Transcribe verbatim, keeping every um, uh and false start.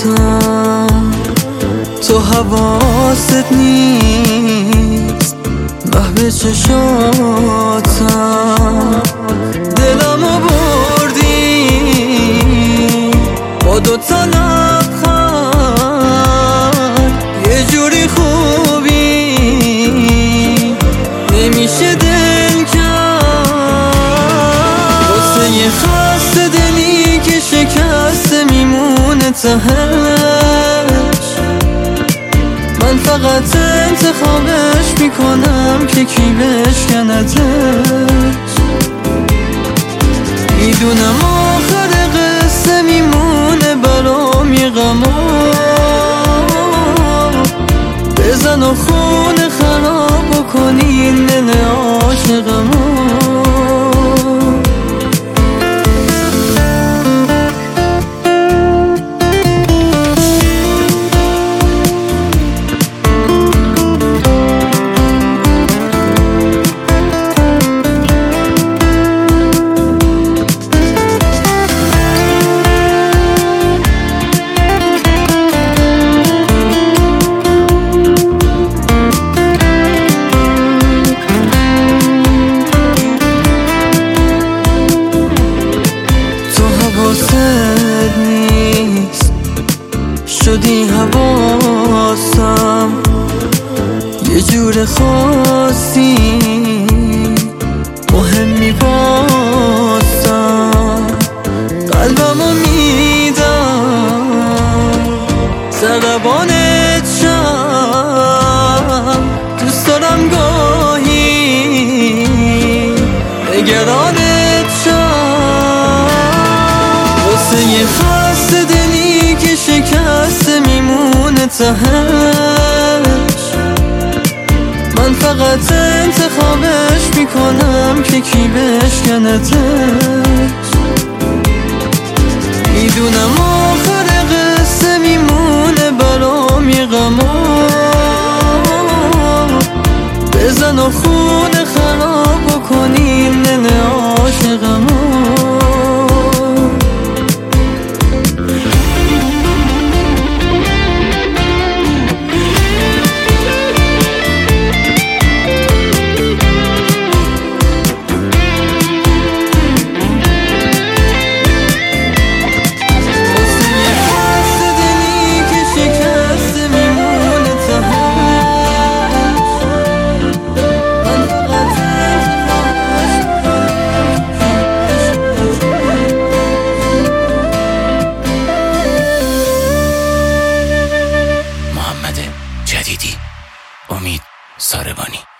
تو حواست نیست محو چشاتم، دلمو بردی با دوتا لبخند، یه جوری خوبی نمیشه دل کرد، واسه یه خسته دلی که شکسته میمونه تهش، من فقط انتخابش میکنم که کی بشکندش. میدونم آخر قصه میمونه برام یه غما، بزن و خونه خراب بکنی این دل عاشقمو. حواست نیست شدی حواسم، یه جور خاصی مهمی باسم، قلبمو میدم ضربانت شم، دوست دارم گاهی نگرانت شم، واسه یه خسته دلی که شکسته میمونه تهش، من فقط انتخابش میکنم که کی بشکندش. میدونم آخر قصه میمونه برام یه غما، بزن و خونه خراب بکنی این دل عاشقمو. جدیدی امید ساربانی.